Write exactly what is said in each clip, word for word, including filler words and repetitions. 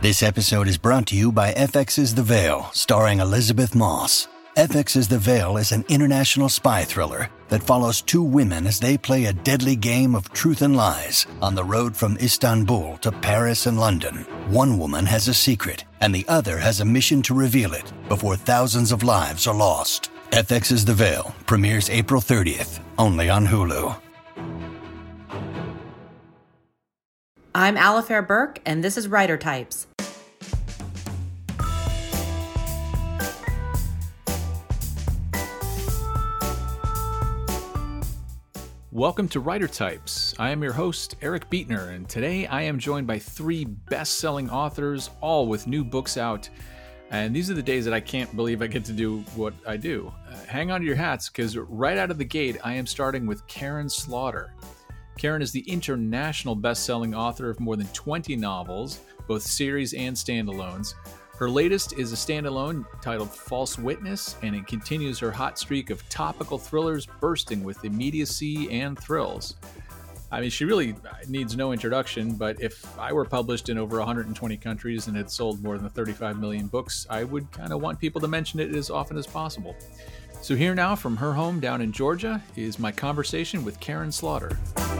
This episode is brought to you by F X's The Veil, starring Elizabeth Moss. F X's The Veil is an international spy thriller that follows two women as they play a deadly game of truth and lies on the road from Istanbul to Paris and London. One woman has a secret, and the other has a mission to reveal it before thousands of lives are lost. F X's The Veil premieres April thirtieth, only on Hulu. I'm Alifair Burke, and this is Writer Types. Welcome to Writer Types. I am your host, Eric Beetner, and today I am joined by three best-selling authors, all with new books out. And these are the days that I can't believe I get to do what I do. Uh, hang on to your hats, because right out of the gate, I am starting with Karin Slaughter. Karin is the international best-selling author of more than twenty novels, both series and standalones. Her latest is a standalone titled False Witness, and it continues her hot streak of topical thrillers bursting with immediacy and thrills. I mean, she really needs no introduction, but if I were published in over one hundred twenty countries and had sold more than thirty-five million books, I would kind of want people to mention it as often as possible. So here now, from her home down in Georgia, is my conversation with Karin Slaughter.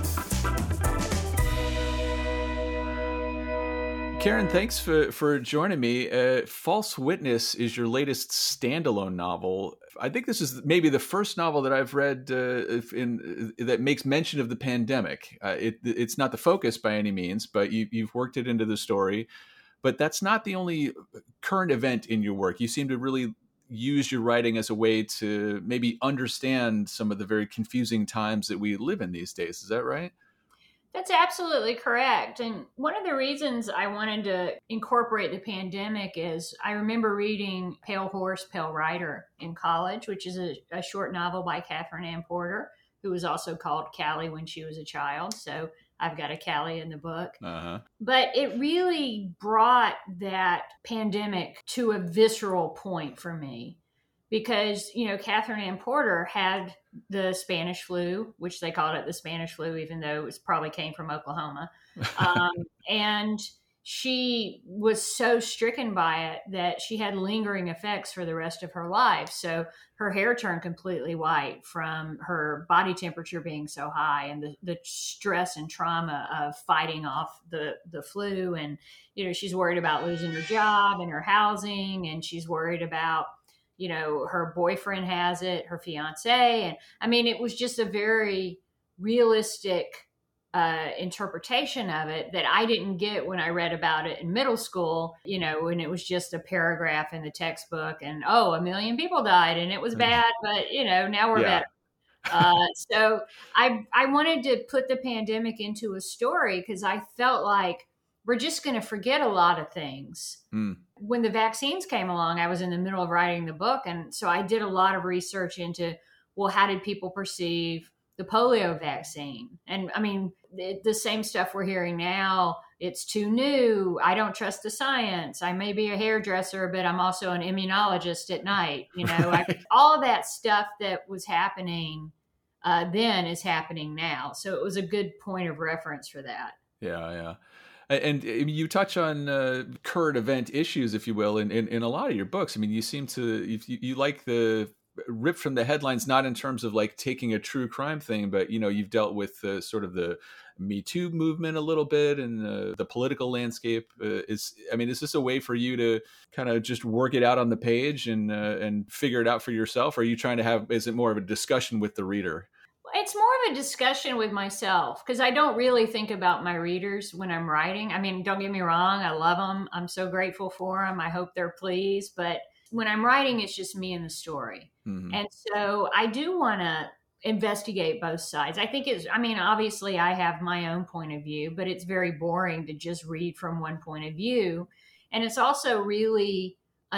Karin, thanks for, for joining me. Uh, False Witness is your latest standalone novel. I think this is maybe the first novel that I've read uh, in, that makes mention of the pandemic. Uh, it, it's not the focus by any means, but you, you've worked it into the story. But that's not the only current event in your work. You seem to really use your writing as a way to maybe understand some of the very confusing times that we live in these days. Is that right? That's absolutely correct. And one of the reasons I wanted to incorporate the pandemic is I remember reading Pale Horse, Pale Rider in college, which is a, a short novel by Katherine Anne Porter, who was also called Callie when she was a child. So I've got a Callie in the book. Uh-huh. But it really brought that pandemic to a visceral point for me. Because, you know, Katherine Anne Porter had the Spanish flu, which they called it the Spanish flu, even though it was probably came from Oklahoma. Um, and she was so stricken by it that she had lingering effects for the rest of her life. So her hair turned completely white from her body temperature being so high and the, the stress and trauma of fighting off the, the flu. And, you know, she's worried about losing her job and her housing, and she's worried about, you know, her boyfriend has it, her fiance. And I mean, it was just a very realistic uh, interpretation of it that I didn't get when I read about it in middle school, you know, when it was just a paragraph in the textbook and, oh, a million people died and it was bad, but, you know, now we're yeah. better. Uh, so I, I wanted to put the pandemic into a story because I felt like we're just going to forget a lot of things. Mm. When the vaccines came along, I was in the middle of writing the book. And so I did a lot of research into, well, how did people perceive the polio vaccine? And I mean, the, the same stuff we're hearing now, it's too new. I don't trust the science. I may be a hairdresser, but I'm also an immunologist at night. You know, I, all of that stuff that was happening uh, then is happening now. So it was a good point of reference for that. Yeah, yeah. And you touch on uh, current event issues, if you will, in, in, in a lot of your books. I mean, you seem to, you, you like the rip from the headlines, not in terms of like taking a true crime thing, but, you know, you've dealt with uh, sort of the Me Too movement a little bit and uh, the political landscape. Uh, is, I mean, is this a way for you to kind of just work it out on the page and, uh, and figure it out for yourself? Or are you trying to have, is it more of a discussion with the reader? It's more of a discussion with myself because I don't really think about my readers when I'm writing. I mean, don't get me wrong. I love them. I'm so grateful for them. I hope they're pleased. But when I'm writing, it's just me and the story. Mm-hmm. And so I do want to investigate both sides. I think it's, I mean, obviously I have my own point of view, but it's very boring to just read from one point of view. And it's also really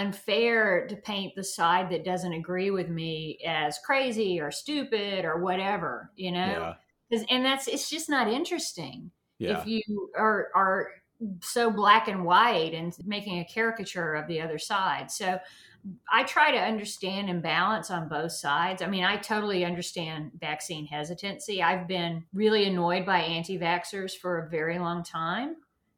unfair to paint the side that doesn't agree with me as crazy or stupid or whatever, you know, yeah. and that's, it's just not interesting. Yeah. If you are, are so black and white and making a caricature of the other side. So I try to understand and balance on both sides. I mean, I totally understand vaccine hesitancy. I've been really annoyed by anti-vaxxers for a very long time.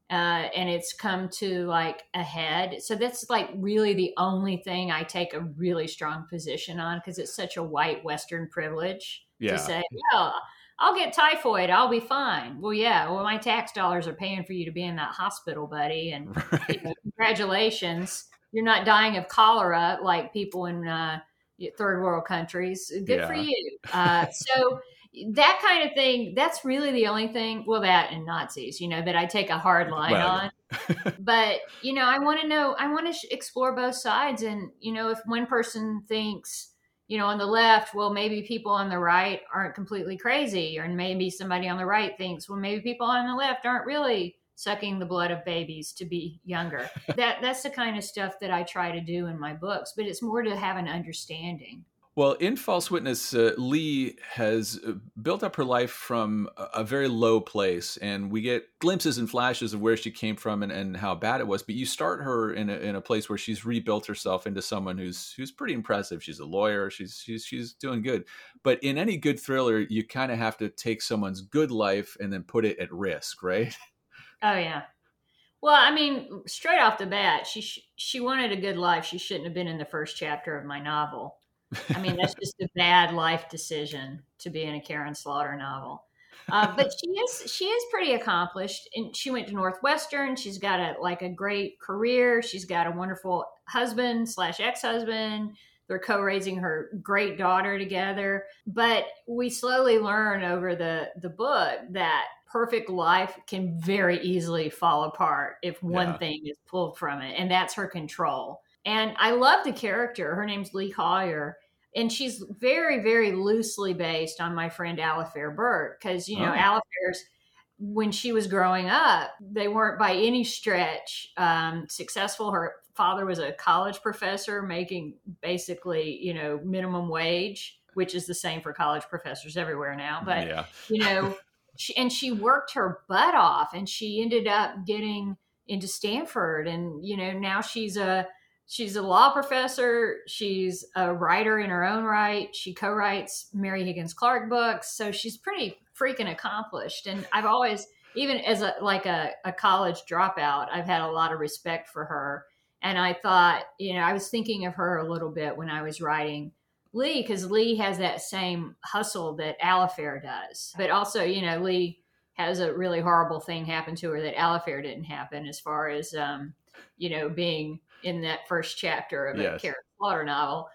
Uh, and it's come to like a head. So that's like really the only thing I take a really strong position on, because it's such a white Western privilege Yeah. to say, "Oh, I'll get typhoid, I'll be fine." Well, yeah, well, my tax dollars are paying for you to be in that hospital, buddy. And Right. you know, congratulations, you're not dying of cholera like people in uh, third world countries. Good Yeah. for you. Uh, so that kind of thing, that's really the only thing, well, that and Nazis, you know, that I take a hard line Well, on. But, you know, I want to know, I want to sh- explore both sides. And, you know, if one person thinks, you know, on the left, well, maybe people on the right aren't completely crazy, or maybe somebody on the right thinks, well, maybe people on the left aren't really sucking the blood of babies to be younger. that That's the kind of stuff that I try to do in my books, but it's more to have an understanding. Well, in False Witness, uh, Lee has built up her life from a, a very low place, and we get glimpses and flashes of where she came from and, and how bad it was. But you start her in a, in a place where she's rebuilt herself into someone who's who's pretty impressive. She's a lawyer. She's she's she's doing good. But in any good thriller, you kind of have to take someone's good life and then put it at risk, right? Oh yeah. Well, I mean, straight off the bat, she sh- she wanted a good life. She shouldn't have been in the first chapter of my novel. I mean, that's just a bad life decision to be in a Karen Slaughter novel. Uh, but she is she is pretty accomplished, and she went to Northwestern. She's got a like a great career. She's got a wonderful husband slash ex-husband. They're co-raising her great daughter together. But we slowly learn over the the book that perfect life can very easily fall apart if one Yeah. thing is pulled from it, and that's her control. And I love the character. Her name's Lee Collier. And she's very, very loosely based on my friend Alifair Burke. Because, you know, Oh. Alifair's, when she was growing up, they weren't by any stretch um, successful. Her father was a college professor making basically, you know, minimum wage, which is the same for college professors everywhere now. But, Yeah. you know, she, and she worked her butt off, and she ended up getting into Stanford. And, you know, now she's a, She's a law professor. She's a writer in her own right. She co-writes Mary Higgins Clark books. So she's pretty freaking accomplished. And I've always, even as a like a, a college dropout, I've had a lot of respect for her. And I thought, you know, I was thinking of her a little bit when I was writing Lee, because Lee has that same hustle that Alifair does. But also, you know, Lee has a really horrible thing happen to her that Alifair didn't happen, as far as, um, you know, being in that first chapter of a Yes. Karen Slaughter novel.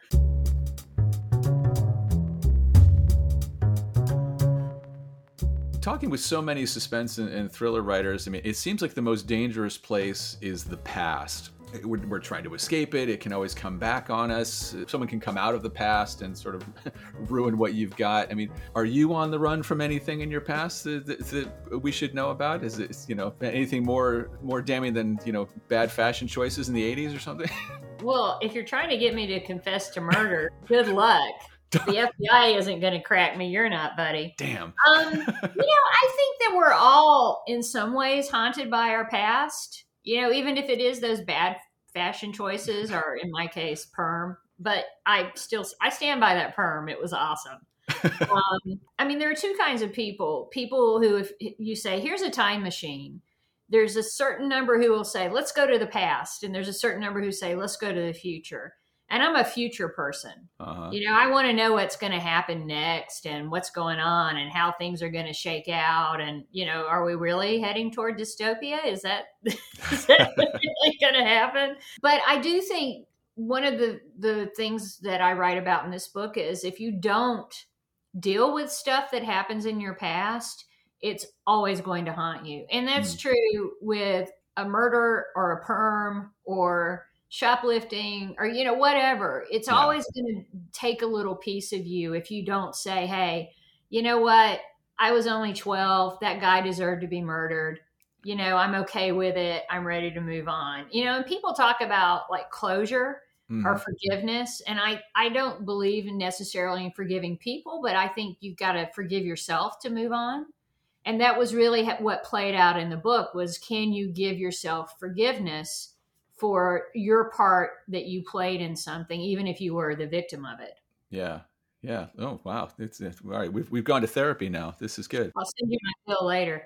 Talking with so many suspense and, and thriller writers, I mean, it seems like the most dangerous place is the past. We're, we're trying to escape it. It can always come back on us. Someone can come out of the past and sort of ruin what you've got. I mean, are you on the run from anything in your past that, that, that we should know about? Is it, you know, anything more more damning than, you know, bad fashion choices in the eighties or something? Well, if you're trying to get me to confess to murder, good luck. The F B I isn't going to crack me. You're not, buddy. Damn. Um, you know, I think that we're all in some ways haunted by our past. You know, even if it is those bad fashion choices, or in my case, perm. But I still, I stand by that perm. It was awesome. um, I mean, there are two kinds of people. People who, if you say, here's a time machine, there's a certain number who will say, let's go to the past. And there's a certain number who say, let's go to the future. And I'm a future person. Uh-huh. You know, I want to know what's going to happen next and what's going on and how things are going to shake out. And, you know, are we really heading toward dystopia? Is that, is that really going to happen? But I do think one of the, the things that I write about in this book is if you don't deal with stuff that happens in your past, it's always going to haunt you. And that's mm. true with a murder or a perm or shoplifting or, you know, whatever. It's yeah. always going to take a little piece of you if you don't say, hey, you know what? I was only twelve. That guy deserved to be murdered. You know, I'm okay with it. I'm ready to move on. You know, and people talk about like closure mm-hmm. or forgiveness. And I, I don't believe in necessarily in forgiving people, but I think you've got to forgive yourself to move on. And that was really what played out in the book was, can you give yourself forgiveness for your part that you played in something, even if you were the victim of it? Yeah. Yeah. Oh, wow. It's, it's all right. We've we've gone to therapy now. This is good. I'll send you my bill later.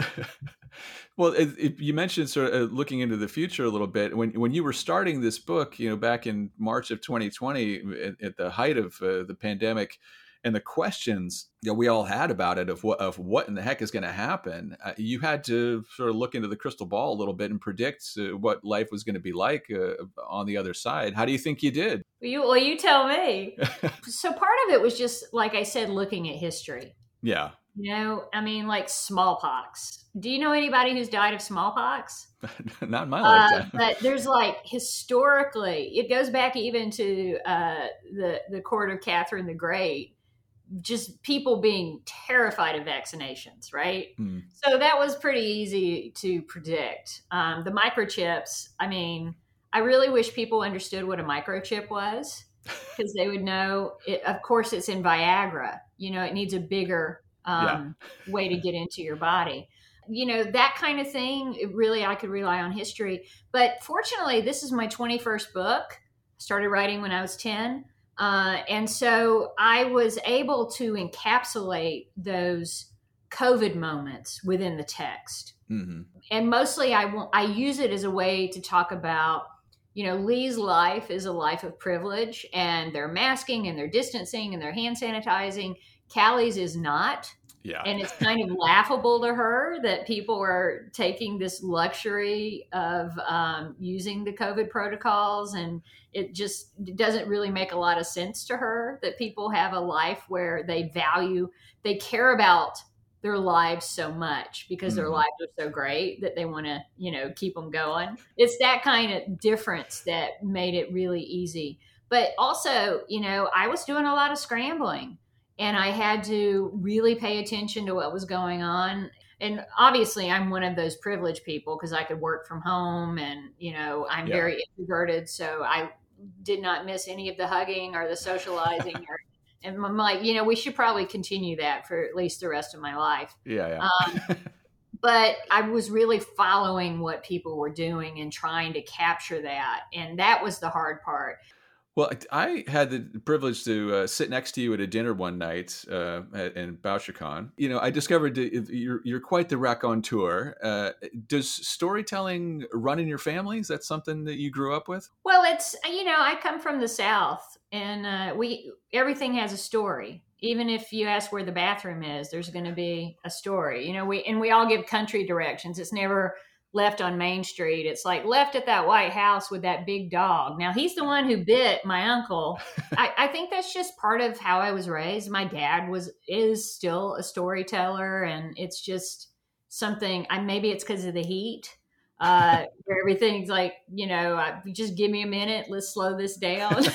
Well, it, it, you mentioned sort of uh, looking into the future a little bit. When when you were starting this book, you know, back in March of twenty twenty, at, at the height of uh, the pandemic, and the questions that we all had about it of what of what in the heck is going to happen, uh, you had to sort of look into the crystal ball a little bit and predict uh, what life was going to be like uh, on the other side. How do you think you did? Well, you, well, you tell me. So part of it was just, like I said, looking at history. Yeah. You know, I mean, like smallpox. Do you know anybody who's died of smallpox? Not in my Uh, lifetime. but there's like historically, it goes back even to uh, the the court of Catherine the Great, just people being terrified of vaccinations, right? Mm. So that was pretty easy to predict. Um, the microchips, I mean, I really wish people understood what a microchip was, because they would know. It, of course, it's in Viagra. You know, it needs a bigger um, yeah. way to get into your body. You know, that kind of thing. It really, I could rely on history. But fortunately, this is my twenty-first book. I started writing when I was ten. Uh, and so I was able to encapsulate those COVID moments within the text. Mm-hmm. And mostly I, w- I use it as a way to talk about, you know, Lee's life is a life of privilege, and they're masking and they're distancing and they're hand sanitizing. Callie's is not. Yeah. And it's kind of laughable to her that people are taking this luxury of um, using the COVID protocols. And it just it doesn't really make a lot of sense to her that people have a life where they value, they care about their lives so much because mm-hmm. their lives are so great that they want to, you know, keep them going. It's that kind of difference that made it really easy. But also, you know, I was doing a lot of scrambling. And I had to really pay attention to what was going on. And obviously, I'm one of those privileged people because I could work from home and, you know, I'm yeah. very introverted. So I did not miss any of the hugging or the socializing. or, and I'm like, you know, we should probably continue that for at least the rest of my life. Yeah, yeah. Um, but I was really following what people were doing and trying to capture that. And that was the hard part. Well, I had the privilege to uh, sit next to you at a dinner one night uh, in Bouchercon. You know, I discovered that you're you're quite the raconteur. Uh, does storytelling run in your family? Is that something that you grew up with? Well, it's, you know, I come from the South, and uh, we everything has a story. Even if you ask where the bathroom is, there's going to be a story. You know, we and we all give country directions. It's never left on Main Street. It's like left at that white house with that big dog. Now he's the one who bit my uncle. I, I think that's just part of how I was raised. My dad was, is still a storyteller, and it's just something, I, maybe it's because of the heat, uh, where everything's like, you know, uh, just give me a minute. Let's slow this down.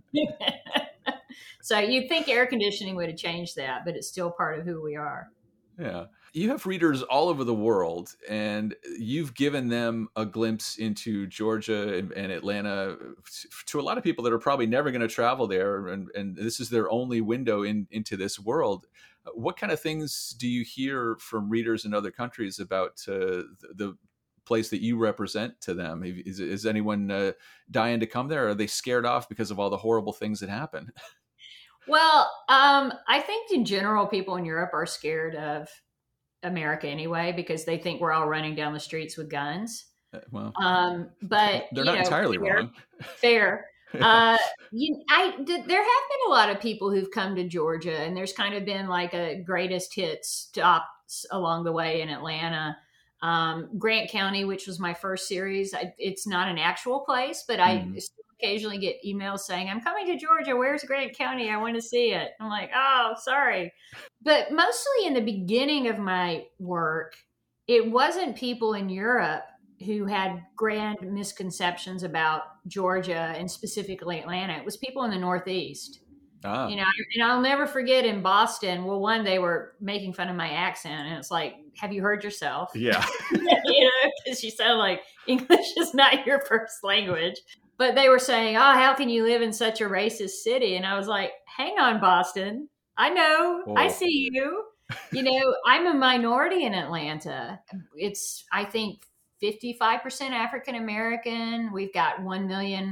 So you'd think air conditioning would have changed that, but it's still part of who we are. Yeah. You have readers all over the world, and you've given them a glimpse into Georgia and, and Atlanta to a lot of people that are probably never going to travel there. And, and this is their only window in, into this world. What kind of things do you hear from readers in other countries about uh, the, the place that you represent to them? Is, is anyone uh, dying to come there? Or are they scared off because of all the horrible things that happen? Well, um, I think in general, people in Europe are scared of America anyway, because they think we're all running down the streets with guns. Well, um, but they're not you know, entirely fair, wrong. Fair. uh, you, I, th- there have been a lot of people who've come to Georgia, and there's kind of been like a greatest hits stops along the way in Atlanta. Um, Grant County, which was my first series, I, it's not an actual place, but I mm. still occasionally get emails saying, I'm coming to Georgia. Where's Grant County? I want to see it. I'm like, oh, sorry. But mostly in the beginning of my work, it wasn't people in Europe who had grand misconceptions about Georgia and specifically Atlanta. It was people in the Northeast. Ah. You know, and I'll never forget in Boston, well, one, they were making fun of my accent, and it's like, have you heard yourself? Yeah. You know, because you sound like English is not your first language. But they were saying, oh, how can you live in such a racist city? And I was like, hang on, Boston. I know. Oh. I see you. You know, I'm a minority in Atlanta. It's, I think, fifty-five percent African American. We've got one million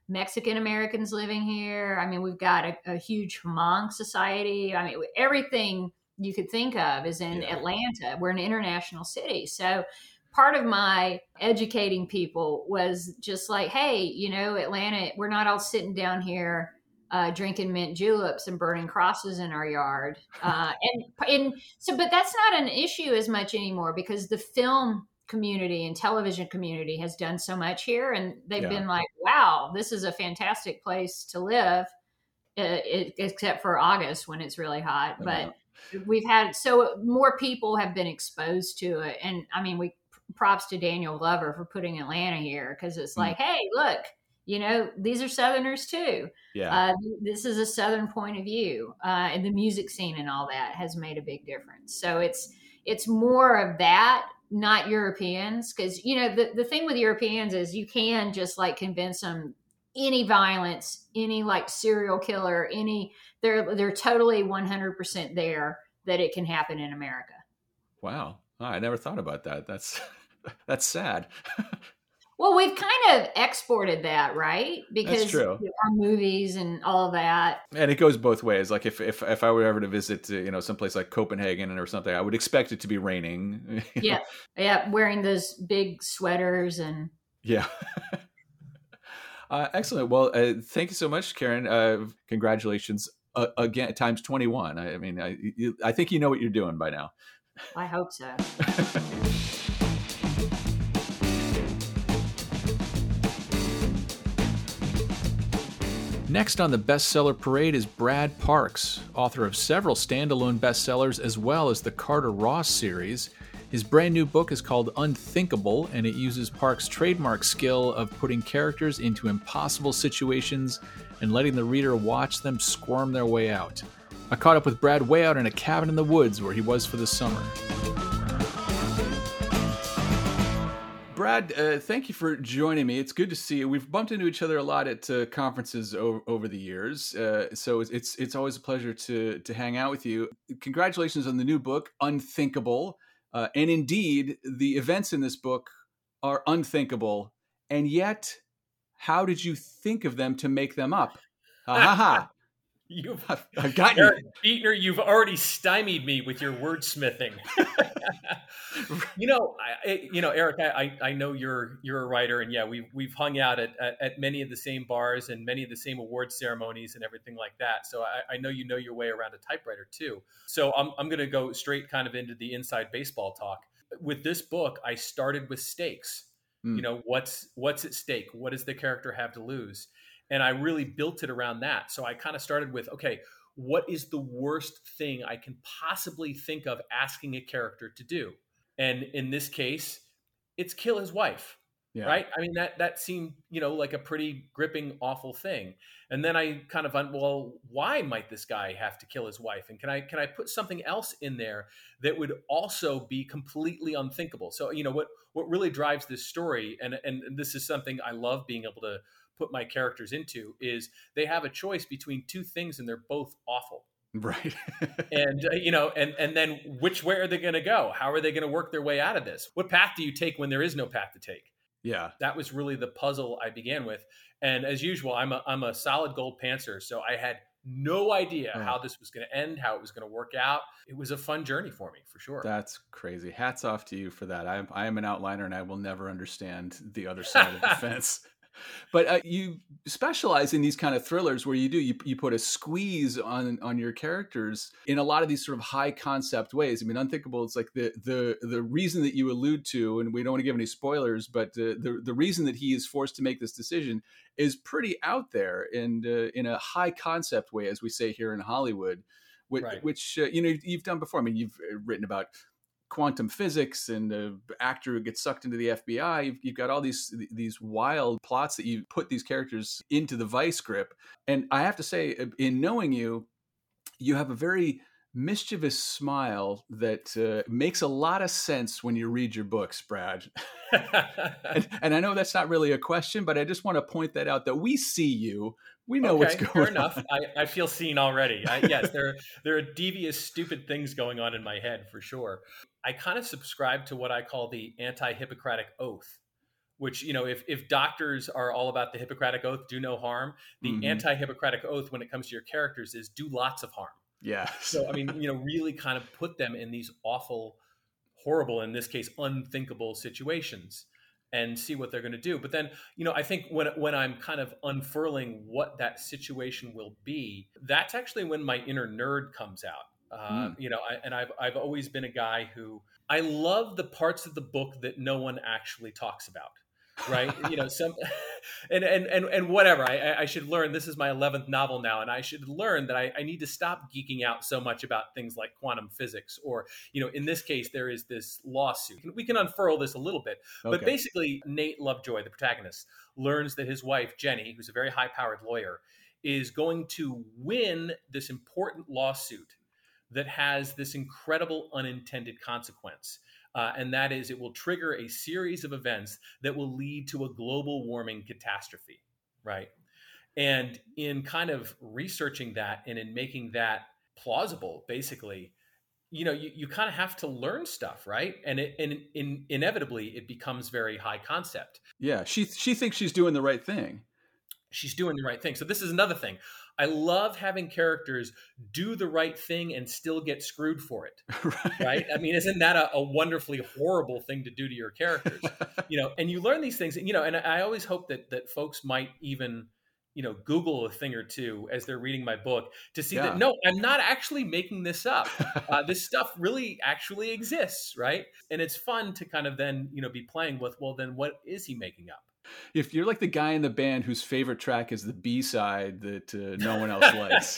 Mexican Americans living here. I mean, we've got a, a huge Hmong society. I mean, everything you could think of is in Yeah. Atlanta. We're an international city. So part of my educating people was just like, hey, you know, Atlanta, we're not all sitting down here uh, drinking mint juleps and burning crosses in our yard. Uh, and, and so, but that's not an issue as much anymore because the film community and television community has done so much here. And they've Yeah. been like, wow, this is a fantastic place to live, uh, it, except for August when it's really hot. But Yeah. we've had, so more people have been exposed to it. And I mean, we props to Daniel Glover for putting Atlanta here because it's like, mm. hey, look, you know, these are Southerners too. Yeah. Uh, this is a Southern point of view, uh, and the music scene and all that has made a big difference. So it's it's more of that, not Europeans, because you know the the thing with Europeans is you can just like convince them any violence, any like serial killer, any they're they're totally one hundred percent there that it can happen in America. Wow, oh, I never thought about that. That's that's sad. Well, we've kind of exported that, right? Because That's true. Our movies and all of that. And it goes both ways. Like if, if, if I were ever to visit, you know, someplace like Copenhagen or something, I would expect it to be raining. Yeah. Yeah. Wearing those big sweaters and. Yeah. uh, excellent. Well, uh, thank you so much, Karen. Uh, congratulations uh, again, times twenty-one. I, I mean, I, you, I think you know what you're doing by now. I hope so. Next on the bestseller parade is Brad Parks, author of several standalone bestsellers as well as the Carter Ross series. His brand new book is called Unthinkable, and it uses Parks' trademark skill of putting characters into impossible situations and letting the reader watch them squirm their way out. I caught up with Brad way out in a cabin in the woods where he was for the summer. Brad, uh, thank you for joining me. It's good to see you. We've bumped into each other a lot at uh, conferences over, over the years, uh, so it's it's always a pleasure to to hang out with you. Congratulations on the new book, Unthinkable, uh, and indeed, the events in this book are unthinkable, and yet, how did you think of them to make them up? Ha ha ha! You've, I've got you. Eric Beetner, you've already stymied me with your wordsmithing. you know, I, you know, Eric, I, I know you're you're a writer, and yeah, we've we've hung out at, at, at many of the same bars and many of the same award ceremonies and everything like that. So I, I know you know your way around a typewriter too. So I'm I'm going to go straight kind of into the inside baseball talk. With this book, I started with stakes. Mm. You know, what's what's at stake? What does the character have to lose? And I really built it around that. So I kind of started with, okay, what is the worst thing I can possibly think of asking a character to do? And in this case, it's kill his wife, yeah. right? I mean, that that seemed, you know, like a pretty gripping, awful thing. And then I kind of, well, why might this guy have to kill his wife? And can I can I put something else in there that would also be completely unthinkable? So, you know, what what really drives this story, and and this is something I love being able to put my characters into, is they have a choice between two things and they're both awful. Right. and, uh, you know, and, and then which way are they going to go? How are they going to work their way out of this? What path do you take when there is no path to take? Yeah. That was really the puzzle I began with. And as usual, I'm a, I'm a solid gold pantser. So I had no idea oh. how this was going to end, how it was going to work out. It was a fun journey for me, for sure. That's crazy. Hats off to you for that. I am, I am an outliner and I will never understand the other side of the fence. But uh, you specialize in these kind of thrillers where you do, you, you put a squeeze on, on your characters in a lot of these sort of high concept ways. I mean, Unthinkable, it's like the, the, the reason that you allude to, and we don't want to give any spoilers, but uh, the, the reason that he is forced to make this decision is pretty out there and uh, in a high concept way, as we say here in Hollywood, which, right. which uh, you know, you've done before. I mean, you've written about quantum physics and the actor who gets sucked into the F B I. You've, you've got all these these wild plots that you put these characters into the vice grip. And I have to say, in knowing you, you have a very mischievous smile that uh, makes a lot of sense when you read your books, Brad. and, and I know that's not really a question, but I just want to point that out, that we see you. We know okay, what's going fair on. enough. I, I feel seen already. I, yes, there, there are devious, stupid things going on in my head for sure. I kind of subscribe to what I call the anti-Hippocratic oath, which, you know, if, if doctors are all about the Hippocratic Oath, do no harm, the mm-hmm. anti-Hippocratic Oath when it comes to your characters is do lots of harm. Yeah. So, I mean, you know, really kind of put them in these awful, horrible, in this case, unthinkable situations and see what they're going to do. But then, you know, I think when when I'm kind of unfurling what that situation will be, that's actually when my inner nerd comes out. Uh, mm. You know, I, and I've I've always been a guy who I love the parts of the book that no one actually talks about. Right. You know, some and, and, and, and whatever I, I should learn. This is my eleventh novel now. And I should learn that I, I need to stop geeking out so much about things like quantum physics or, you know, in this case, there is this lawsuit. We can unfurl this a little bit. Okay. But basically, Nate Lovejoy, the protagonist, learns that his wife, Jenny, who's a very high powered lawyer, is going to win this important lawsuit that has this incredible unintended consequence. Uh, and that is, it will trigger a series of events that will lead to a global warming catastrophe, right? And in kind of researching that and in making that plausible, basically, you know, you, you kind of have to learn stuff, right? And it, and in, inevitably, it becomes very high concept. Yeah, she she thinks she's doing the right thing. She's doing the right thing. So this is another thing. I love having characters do the right thing and still get screwed for it. Right. right? I mean, isn't that a, a wonderfully horrible thing to do to your characters? You know, and you learn these things, you know, and I always hope that that folks might even, you know, Google a thing or two as they're reading my book to see yeah. that, no, I'm not actually making this up. Uh, this stuff really actually exists, right? And it's fun to kind of then, you know, be playing with, well, then what is he making up? If you're like the guy in the band whose favorite track is the B-side that uh, no one else likes.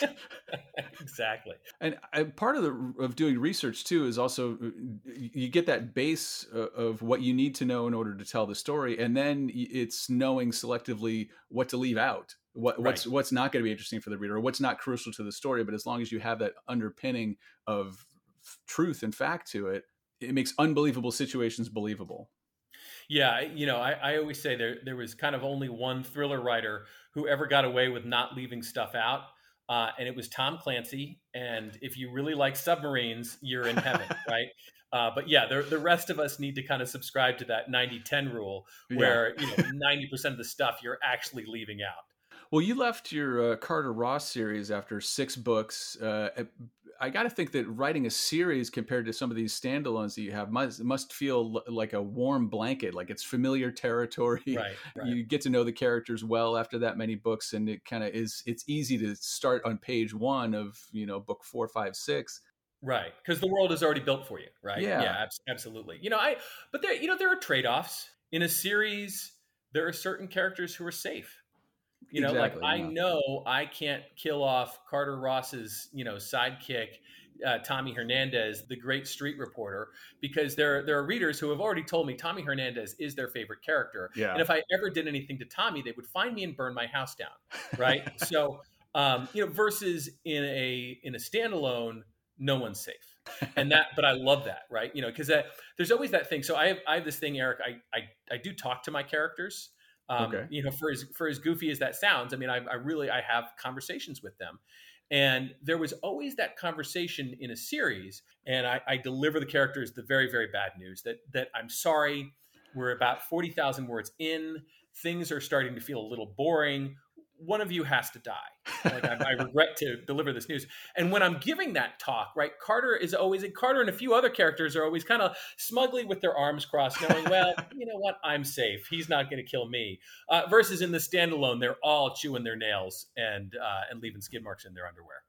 Exactly. And I, part of the of doing research too is also you get that base of what you need to know in order to tell the story, and then it's knowing selectively what to leave out, what what's right. what's not going to be interesting for the reader, or what's not crucial to the story. But as long as you have that underpinning of truth and fact to it, it makes unbelievable situations believable. Yeah, you know, I, I always say there there was kind of only one thriller writer who ever got away with not leaving stuff out, uh, and it was Tom Clancy. And if you really like submarines, you're in heaven, right? Uh, but yeah, the, the rest of us need to kind of subscribe to that ninety ten rule where, yeah. you know, ninety percent of the stuff you're actually leaving out. Well, you left your uh, Carter Ross series after six books. Uh, I got to think that writing a series compared to some of these standalones that you have must must feel like a warm blanket, like it's familiar territory. Right, right. You get to know the characters well after that many books, and it kind of is. It's easy to start on page one of, you know, book four, five, six. Right, because the world is already built for you, right? Yeah, yeah, absolutely. You know, I but there, you know, there are trade-offs in a series. There are certain characters who are safe. You know, exactly, like yeah. I know I can't kill off Carter Ross's, you know, sidekick, uh, Tommy Hernandez, the great street reporter, because there, there are readers who have already told me Tommy Hernandez is their favorite character. Yeah. And if I ever did anything to Tommy, they would find me and burn my house down. Right. so, um, you know, versus in a in a standalone, no one's safe. And that, but I love that. Right. You know, because there's always that thing. So I have, I have this thing, Eric, I, I, I do talk to my characters. Um, okay. You know, for as for as goofy as that sounds, I mean, I, I really I have conversations with them, and there was always that conversation in a series, and I, I deliver the characters the very very bad news that that I'm sorry, we're about forty thousand words in, things are starting to feel a little boring. One of you has to die. Like I, I regret to deliver this news. And when I'm giving that talk, right, Carter is always, and Carter and a few other characters are always kind of smugly with their arms crossed, knowing, well, you know what, I'm safe. He's not going to kill me. Uh, versus in the standalone, they're all chewing their nails and uh, and leaving skid marks in their underwear.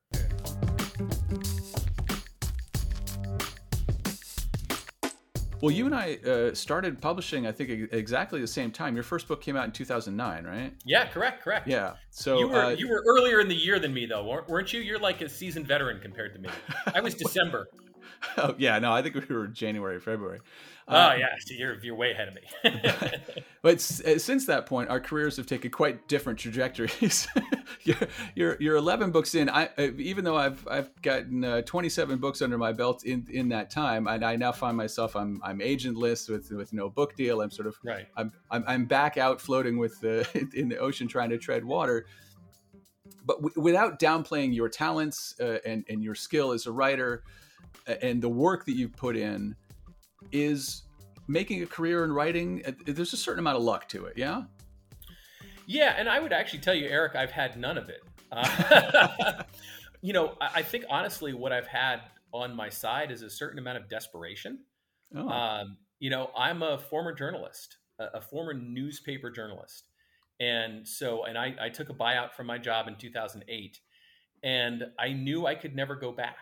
Well, you and I uh, started publishing, I think, exactly the same time. Your first book came out in two thousand nine, right? Yeah, correct, correct. Yeah. So you were uh, you were earlier in the year than me, though, weren't you? You're like a seasoned veteran compared to me. I was December. Oh yeah, no, I think we were January, February. Oh um, yeah, so you're you're way ahead of me. But since that point, our careers have taken quite different trajectories. you're, you're you're eleven books in. I even though I've I've gotten uh, twenty-seven books under my belt in, in that time, and I now find myself I'm I'm agentless with with no book deal. I'm sort of right. I'm I'm, I'm back out floating with the in the ocean trying to tread water. But w- without downplaying your talents uh, and and your skill as a writer and the work that you've put in, is making a career in writing, there's a certain amount of luck to it. Yeah. Yeah. And I would actually tell you, Eric, I've had none of it. Uh, you know, I, I think honestly, what I've had on my side is a certain amount of desperation. Oh. Um, you know, I'm a former journalist, a, a former newspaper journalist. And so, and I, I took a buyout from my job in two thousand eight, and I knew I could never go back.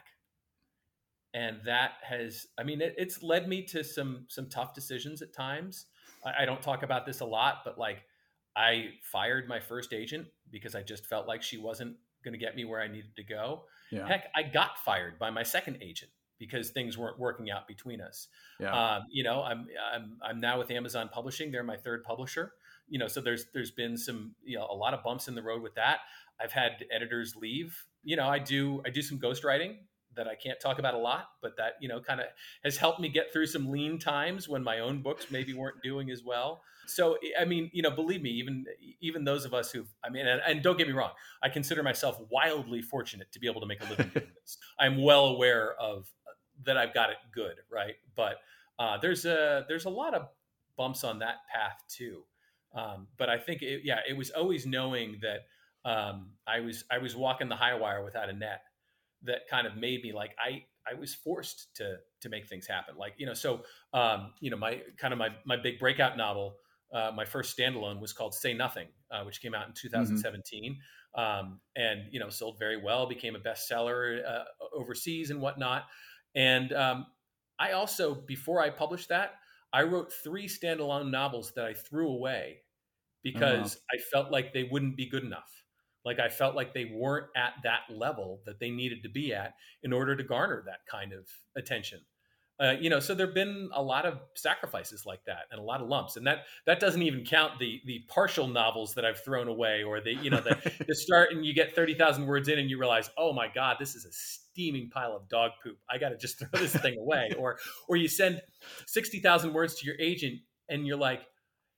And that has, I mean, it, it's led me to some, some tough decisions at times. I, I don't talk about this a lot, but like I fired my first agent because I just felt like she wasn't going to get me where I needed to go. Yeah. Heck, I got fired by my second agent because things weren't working out between us. Yeah. Um, you know, I'm, I'm, I'm now with Amazon Publishing. They're my third publisher. You know, so there's, there's been some, you know, a lot of bumps in the road with that. I've had editors leave. You know, I do, I do some ghostwriting that I can't talk about a lot, but that, you know, kind of has helped me get through some lean times when my own books maybe weren't doing as well. So, I mean, you know, believe me, even, even those of us who've, I mean, and, and don't get me wrong, I consider myself wildly fortunate to be able to make a living doing this. I'm well aware of that. I've got it good. Right. But uh, there's a, there's a lot of bumps on that path too. Um, but I think, it, yeah, it was always knowing that um, I was, I was walking the high wire without a net. That kind of made me like, I, I was forced to, to make things happen. Like, you know, so, um, you know, my kind of my, my big breakout novel, uh, my first standalone was called Say Nothing, uh, which came out in two thousand seventeen. Mm-hmm. Um, and, you know, sold very well, became a bestseller, uh, overseas and whatnot. And, um, I also, before I published that, I wrote three standalone novels that I threw away because uh-huh. I felt like they wouldn't be good enough. Like I felt like they weren't at that level that they needed to be at in order to garner that kind of attention. Uh, you know, so there've been a lot of sacrifices like that and a lot of lumps. And that that doesn't even count the the partial novels that I've thrown away, or the, you know, the, the start and you get thirty thousand words in and you realize, oh my God, this is a steaming pile of dog poop. I got to just throw this thing away. Or or you send sixty thousand words to your agent and you're like,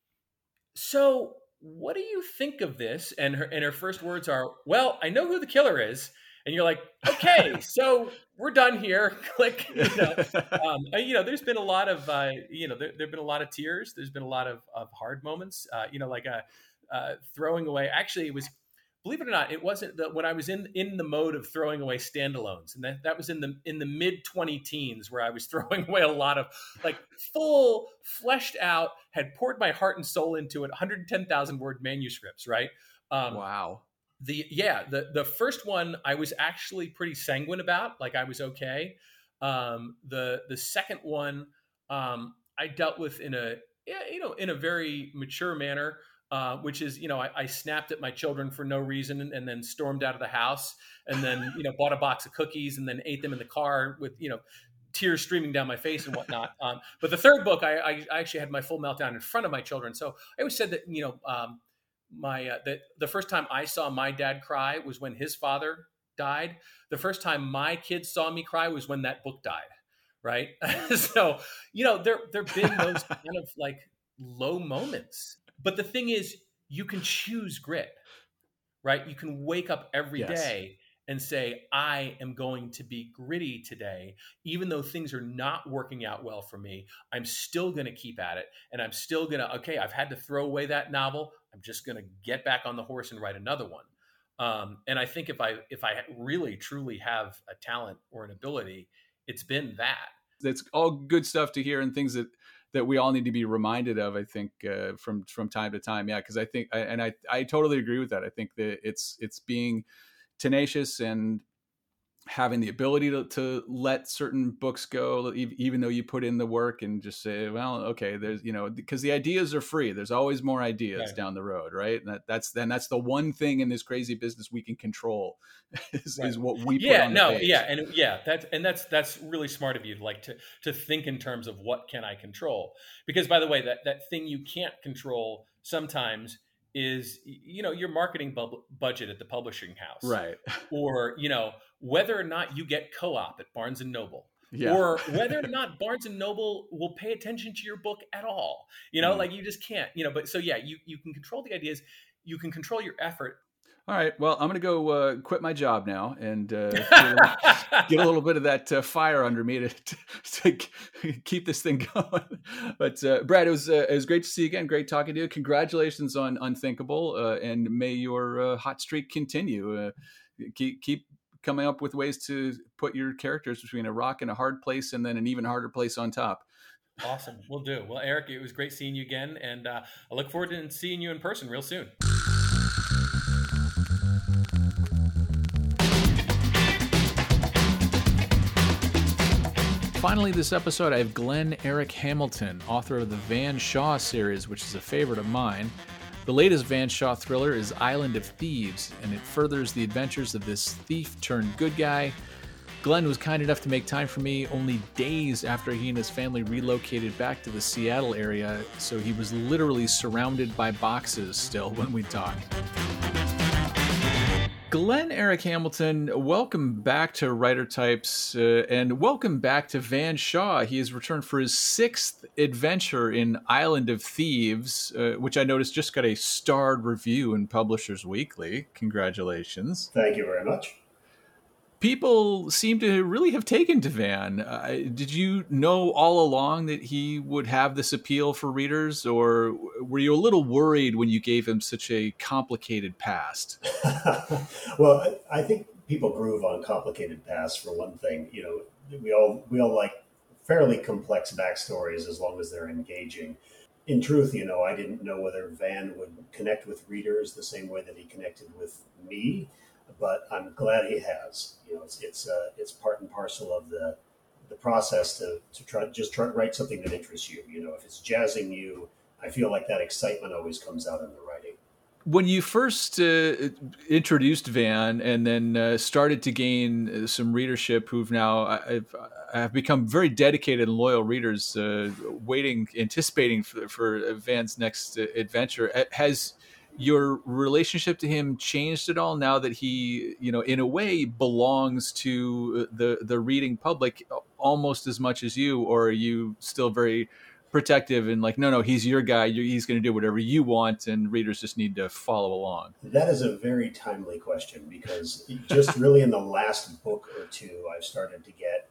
so what do you think of this? And her and her first words are, well, I know who the killer is. And you're like, okay, so we're done here. Click. You know, um, you know, there's been a lot of, uh, you know, there there've been a lot of tears. There's been a lot of, of hard moments. Uh, you know, like a uh, throwing away. Actually, it was, believe it or not, it wasn't the, when I was in in the mode of throwing away standalones, and that, that was in the in the mid twenty teens where I was throwing away a lot of like full fleshed out, had poured my heart and soul into it, one hundred ten thousand word manuscripts. Right. Um, wow. The yeah the the first one I was actually pretty sanguine about, like I was okay. Um, the the second one um, I dealt with in a yeah, you know in a very mature manner, uh, which is you know I, I snapped at my children for no reason and, and then stormed out of the house and then you know bought a box of cookies and then ate them in the car with you know tears streaming down my face and whatnot. Um, but the third book I, I I actually had my full meltdown in front of my children. So I always said that you know. Um, My uh, the the first time I saw my dad cry was when his father died. The first time my kids saw me cry was when that book died. Right. So, you know, there there've been those kind of like low moments. But the thing is, you can choose grit. Right. You can wake up every yes. day and say, I am going to be gritty today, even though things are not working out well for me. I'm still going to keep at it. And I'm still going to, okay, I've had to throw away that novel. I'm just going to get back on the horse and write another one. Um, and I think if I, if I really, truly have a talent or an ability, it's been that. That's all good stuff to hear and things that, that we all need to be reminded of, I think, uh, from, from time to time. Yeah. Cause I think, and I, I totally agree with that. I think that it's, it's being tenacious and having the ability to, to let certain books go, even though you put in the work and just say, well, okay, there's, you know, because the ideas are free. There's always more ideas right. down the road. Right. And that, that's then that's the one thing in this crazy business we can control is, right. is what we, yeah, put on no, the page. yeah. And yeah, that's, and that's, that's really smart of you to like to, to think in terms of what can I control? Because by the way, that, that thing you can't control sometimes is, you know, your marketing bu- budget at the publishing house. Right. Or, you know, whether or not you get co-op at Barnes and Noble. Yeah. Or whether or not Barnes and Noble will pay attention to your book at all. You know, mm. like you just can't, you know, but so yeah, you, you can control the ideas, you can control your effort. All right. Well, I'm going to go uh, quit my job now and uh, get, a little, get a little bit of that uh, fire under me to, to, to keep this thing going. But uh, Brad, it was uh, it was great to see you again. Great talking to you. Congratulations on Unthinkable, uh, and may your uh, hot streak continue. Uh, keep keep coming up with ways to put your characters between a rock and a hard place, and then an even harder place on top. Awesome. We'll do. Well, Eric, it was great seeing you again, and uh, I look forward to seeing you in person real soon. Finally, this episode, I have Glenn Eric Hamilton, author of the Van Shaw series, which is a favorite of mine. The latest Van Shaw thriller is Island of Thieves, and it furthers the adventures of this thief-turned-good guy. Glenn was kind enough to make time for me only days after he and his family relocated back to the Seattle area, so he was literally surrounded by boxes still when we talked. Glenn Eric Hamilton, welcome back to Writer Types, uh, and welcome back to Van Shaw. He has returned for his sixth adventure in Island of Thieves, uh, which I noticed just got a starred review in Publishers Weekly. Congratulations. Thank you very much. People seem to really have taken to Van. Uh, did you know all along that he would have this appeal for readers, or were you a little worried when you gave him such a complicated past? Well, I think people groove on complicated past for one thing. You know, we all we all like fairly complex backstories as long as they're engaging. In truth, you know, I didn't know whether Van would connect with readers the same way that he connected with me, but I'm glad he has. You know, it's it's uh, it's part and parcel of the the process to to try just try to write something that interests you. You know, if it's jazzing you, I feel like that excitement always comes out in the writing. When you first uh, introduced Van and then uh, started to gain some readership who've now I've, I've become very dedicated and loyal readers, uh, waiting, anticipating for, for Van's next adventure, has your relationship to him changed at all now that he, you know, in a way belongs to the, the reading public almost as much as you, or are you still very protective and like, no, no, he's your guy. He's going to do whatever you want, and readers just need to follow along? That is a very timely question, because just really in the last book or two, I've started to get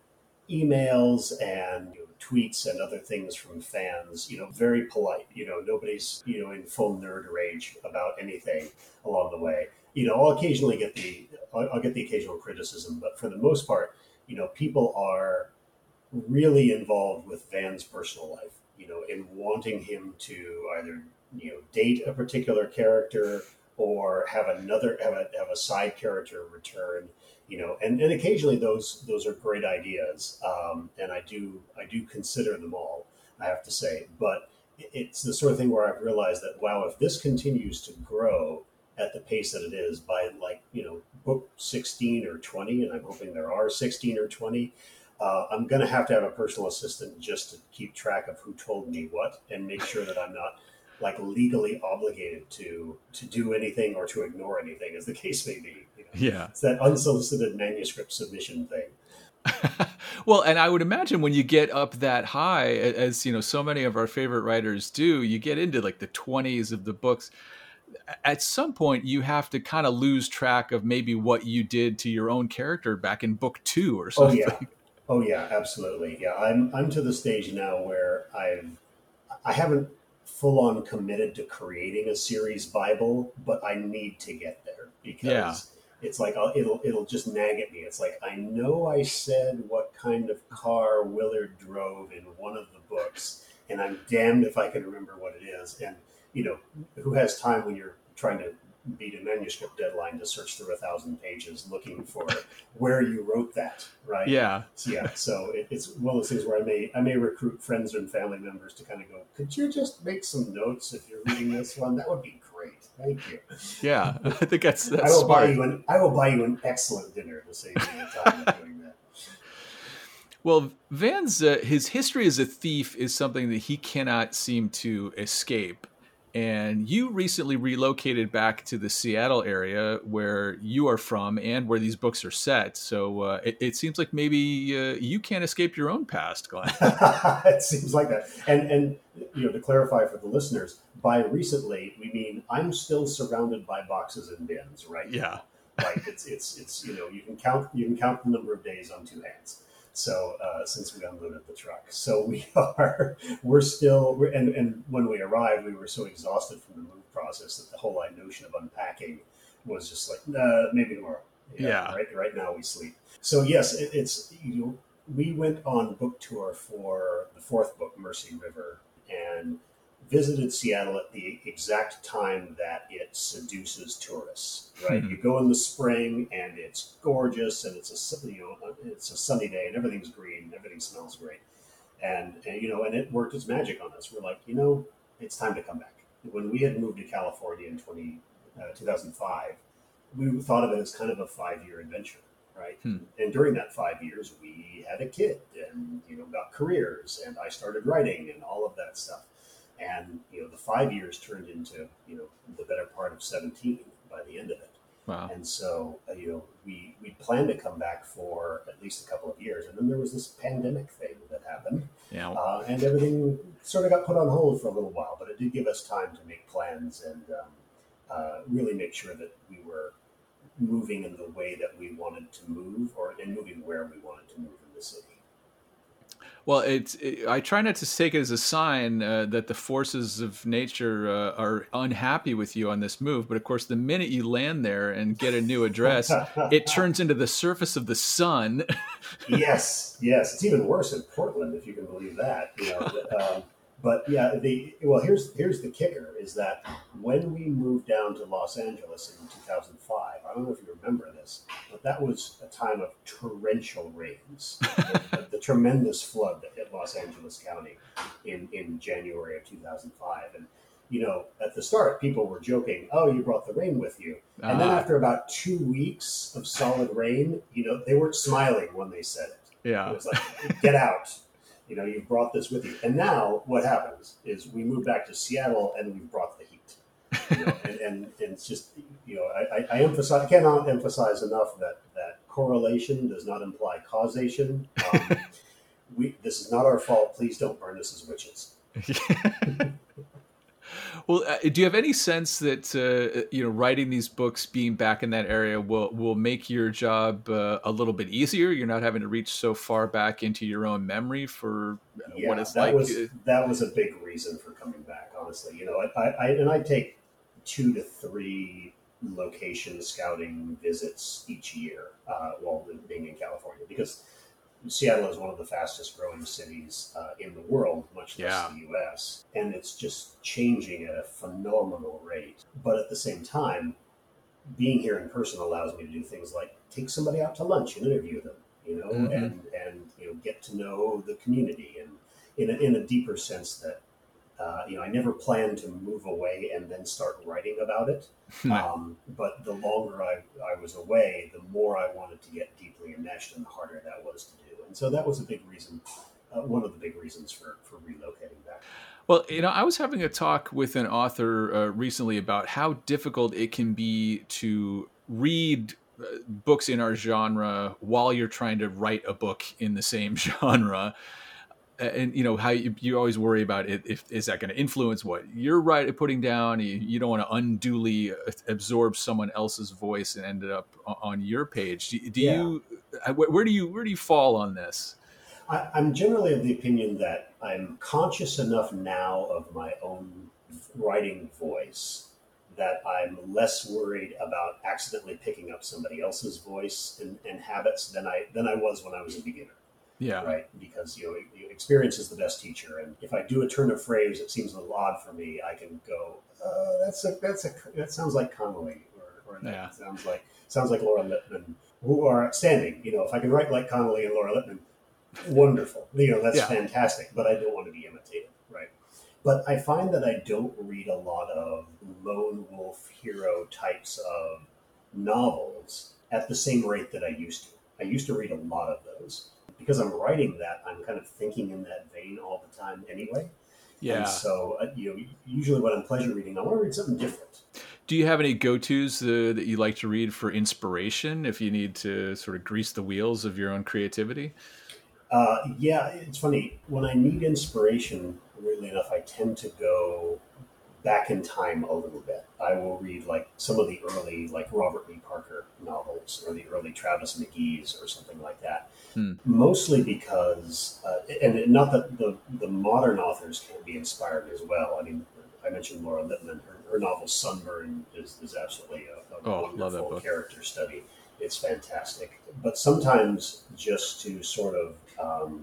emails and you know, tweets and other things from fans, you know, very polite. You know, nobody's, you know, in full nerd rage about anything along the way. You know, I'll occasionally get the, I'll, I'll get the occasional criticism, but for the most part, you know, people are really involved with Van's personal life, you know, in wanting him to either, you know, date a particular character or have another, have a, have a side character return. You know, and, and occasionally those those are great ideas, um, and I do I do consider them all, I have to say. But it's the sort of thing where I've realized that, wow, if this continues to grow at the pace that it is, by like, you know, book sixteen or twenty, and I'm hoping there are sixteen or twenty, uh, I'm going to have to have a personal assistant just to keep track of who told me what and make sure that I'm not like legally obligated to to do anything or to ignore anything, as the case may be. You know? Yeah. It's that unsolicited manuscript submission thing. Well, and I would imagine when you get up that high, as you know, so many of our favorite writers do, you get into like the twenties of the books. At some point, you have to kind of lose track of maybe what you did to your own character back in book two or something. Oh yeah, oh yeah, absolutely. Yeah, I'm I'm to the stage now where I've I haven't full on committed to creating a series Bible, but I need to get there, because yeah. It's like I'll, it'll it'll just nag at me. It's like, I know I said what kind of car Willard drove in one of the books, and I'm damned if I can remember what it is. And you know, who has time when you're trying to beat a manuscript deadline to search through a thousand pages looking for where you wrote that, right? Yeah, so, yeah. So it, it's one of those things where I may I may recruit friends and family members to kind of go, could you just make some notes if you're reading this one? That would be great. Thank you. Yeah, I think that's that's I will smart. buy you an I will buy you an excellent dinner to save you the time of doing that. Well, Van's uh, his history as a thief is something that he cannot seem to escape. And you recently relocated back to the Seattle area where you are from and where these books are set. So uh, it, it seems like maybe uh, you can't escape your own past, Glenn. It seems like that. And, and, you know, to clarify for the listeners, by recently, we mean I'm still surrounded by boxes and bins right Yeah. now. Like it's it's it's you know you can count you can count the number of days on two hands. So uh, since we unloaded the truck, so we are we're still we're, and and when we arrived, we were so exhausted from the move process that the whole notion of unpacking was just like nah, maybe tomorrow. You know, Yeah. Right. Right now we sleep. So yes, it, it's you know, we went on book tour for the fourth book, Mercy River, and visited Seattle at the exact time that it seduces tourists. Right, Mhm. you go in the spring and it's gorgeous, and it's a you know it's a sunny day, and everything's green, and everything smells great, and, and you know, and it worked its magic on us. We're like, you know, it's time to come back. When we had moved to California in twenty, uh, two thousand five, we thought of it as kind of a five-year adventure, right? Hmm. And during that five years, we had a kid, and you know, got careers, and I started writing, and all of that stuff. And you know, the five years turned into you know the better part of seventeen by the end of it. Wow. And so uh, you know, we we planned to come back for at least a couple of years, and then there was this pandemic thing that happened, Yeah. uh, and everything sort of got put on hold for a little while. But it did give us time to make plans and um, uh, really make sure that we were moving in the way that we wanted to move, or and moving where we wanted to move in the city. Well, it's. It, I try not to take it as a sign uh, that the forces of nature uh, are unhappy with you on this move. But of course, the minute you land there and get a new address, it turns into the surface of the sun. Yes, yes, it's even worse in Portland, if you can believe that. You know, um, but yeah, the well, here's here's the kicker: is that when we moved down to Los Angeles in two thousand five, I don't know if you remember this, but that was a time of torrential rains, the, the, the tremendous flood that hit Los Angeles County in in January of two thousand five, and you know, at the start, people were joking, "Oh, you brought the rain with you," and then Ah. after about two weeks of solid rain, you know, they weren't smiling when they said it. Yeah. It was like, "Get out." You know, you've brought this with you. And now what happens is we move back to Seattle and we've brought the heat. You know, and, and, and it's just, you know, I, I emphasize, I cannot emphasize enough that, that correlation does not imply causation. Um, we, this is not our fault. Please don't burn us as witches. Well, uh, do you have any sense that uh, you know, writing these books, being back in that area, will will make your job uh, a little bit easier? You're not having to reach so far back into your own memory for Yeah, what it's that like. was that was a big reason for coming back. Honestly, you know, I, I and I take two to three location scouting visits each year uh, while being in California, because Seattle is one of the fastest growing cities uh, in the world, much less Yeah. the U S, and it's just changing at a phenomenal rate. But at the same time, being here in person allows me to do things like take somebody out to lunch and interview them, you know, Mhm. and and you know, get to know the community, and in a, in a deeper sense that uh, you know, I never planned to move away and then start writing about it. Um, but the longer I, I was away, the more I wanted to get deeply enmeshed, and the harder that was to do. And so that was a big reason, uh, one of the big reasons for, for relocating back. Well, you know, I was having a talk with an author uh, recently about how difficult it can be to read uh, books in our genre while you're trying to write a book in the same genre. And you know how you, you always worry about it. If is that going to influence what you're right putting down? You, you don't want to unduly absorb someone else's voice and end it up on your page. Do, do Yeah. you? Where do you where do you fall on this? I, I'm generally of the opinion that I'm conscious enough now of my own writing voice that I'm less worried about accidentally picking up somebody else's voice and, and habits than I than I was when I was a beginner. Yeah. Right, because you know, experience is the best teacher, and if I do a turn of phrase that seems a little odd for me, I can go, uh, "That's a that's a that sounds like Connolly, or, or that Yeah. sounds like sounds like Laura Lippman, who are outstanding." You know, if I can write like Connolly and Laura Lippman, wonderful. You know, that's Yeah. fantastic. But I don't want to be imitated, right? But I find that I don't read a lot of lone wolf hero types of novels at the same rate that I used to. I used to read a lot of those. Because I'm writing that, I'm kind of thinking in that vein all the time anyway. Yeah. And so, uh, you know, usually when I'm pleasure reading, I want to read something different. Do you have any go-tos uh, that you like to read for inspiration if you need to sort of grease the wheels of your own creativity? Uh, yeah, it's funny. When I need inspiration, weirdly enough, I tend to go back in time a little bit. I will read like some of the early like Robert Lee Parker novels or the early Travis McGee's or something like that. Hmm. Mostly because, uh, and not that the, the modern authors can't be inspired as well. I mean, I mentioned Laura Lippman. Her, her novel Sunburn is, is absolutely a, a oh, wonderful character study. It's fantastic. But sometimes just to sort of um,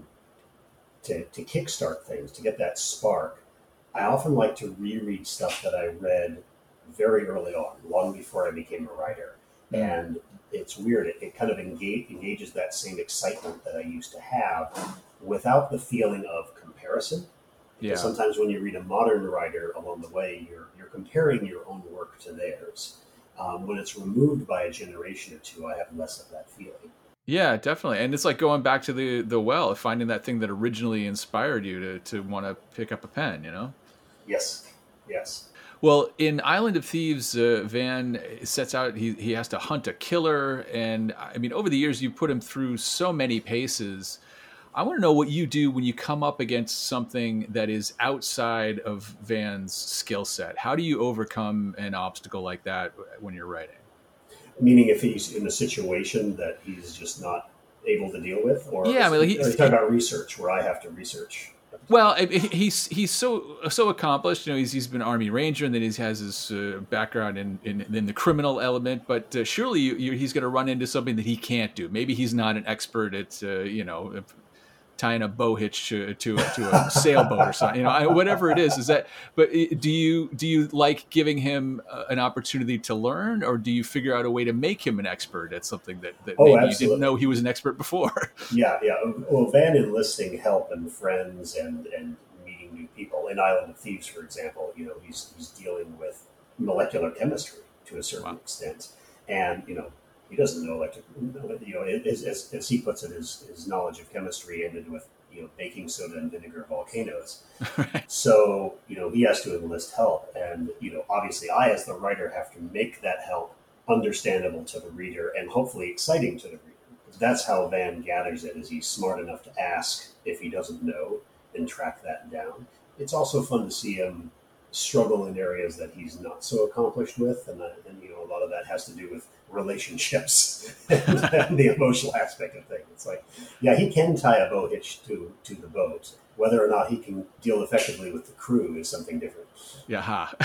to, to kickstart things, to get that spark, I often like to reread stuff that I read very early on, long before I became a writer. And it's weird. It, it kind of engage, engages that same excitement that I used to have without the feeling of comparison. Because yeah. sometimes when you read a modern writer along the way, you're you're comparing your own work to theirs. Um, when it's removed by a generation or two, I have less of that feeling. Yeah, definitely. And it's like going back to the, the well, finding that thing that originally inspired you to, to want to pick up a pen, you know? Yes, yes. Well, in Island of Thieves, uh, Van sets out, he, he has to hunt a killer. And I mean, over the years, you put him through so many paces. I want to know what you do when you come up against something that is outside of Van's skill set. How do you overcome an obstacle like that when you're writing? Meaning if he's in a situation that he's just not able to deal with? Or yeah, I mean, he, are you talking about research, where I have to research? Well, he's he's so so accomplished. You know, he's he's been Army Ranger, and then he has his uh, background in, in in the criminal element. But uh, surely you, you, he's going to run into something that he can't do. Maybe he's not an expert at uh, you know tying a bow hitch to to, to a sailboat or something. You know, whatever it is. Is that? But do you do you like giving him uh, an opportunity to learn, or do you figure out a way to make him an expert at something that, that oh, maybe absolutely. you didn't know he was an expert before? Yeah, yeah. Well, Van enlisting help and friends and, and meeting new people. In Island of Thieves, for example, you know, he's he's dealing with molecular chemistry to a certain wow. extent, and you know. He doesn't know electric, you know, as, as, as he puts it, his, his knowledge of chemistry ended with, you know, baking soda and vinegar volcanoes. Right. So, you know, he has to enlist help. And, you know, obviously I, as the writer, have to make that help understandable to the reader and hopefully exciting to the reader. That's how Van gathers it, is he's smart enough to ask if he doesn't know and track that down. It's also fun to see him struggle in areas that he's not so accomplished with. And, uh, and you know, a lot of that has to do with relationships and, and the emotional aspect of things. It's like, yeah, he can tie a bow hitch to, to the boat. Whether or not he can deal effectively with the crew is something different. Yeah.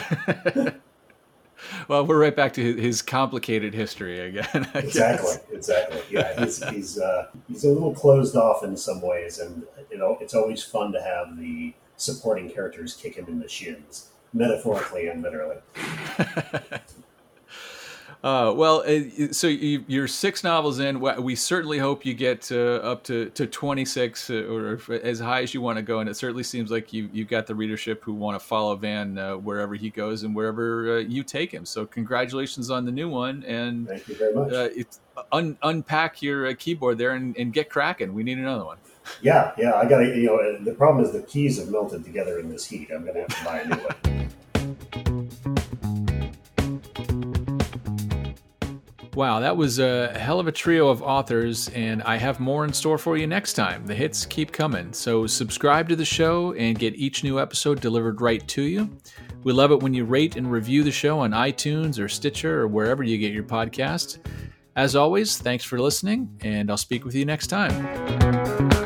Ha. Well, we're right back to his, his complicated history again. I exactly. Guess. Exactly. Yeah. He's, he's, uh, he's a little closed off in some ways. And, you know, it's always fun to have the supporting characters kick him in the shins, metaphorically and literally. Uh, well, uh, so you, you're six novels in. We certainly hope you get uh, up to, to twenty-six uh, or as high as you want to go. And it certainly seems like you, you've got the readership who want to follow Van uh, wherever he goes and wherever uh, you take him. So congratulations on the new one. And thank you very much. Uh, it's, un, unpack your uh, keyboard there and, and get cracking. We need another one. Yeah, yeah. I got to, you know, the problem is the keys have melted together in this heat. I'm going to have to buy a new one. Wow, that was a hell of a trio of authors, and I have more in store for you next time. The hits keep coming, so subscribe to the show and get each new episode delivered right to you. We love it when you rate and review the show on iTunes or Stitcher or wherever you get your podcast. As always, thanks for listening, and I'll speak with you next time.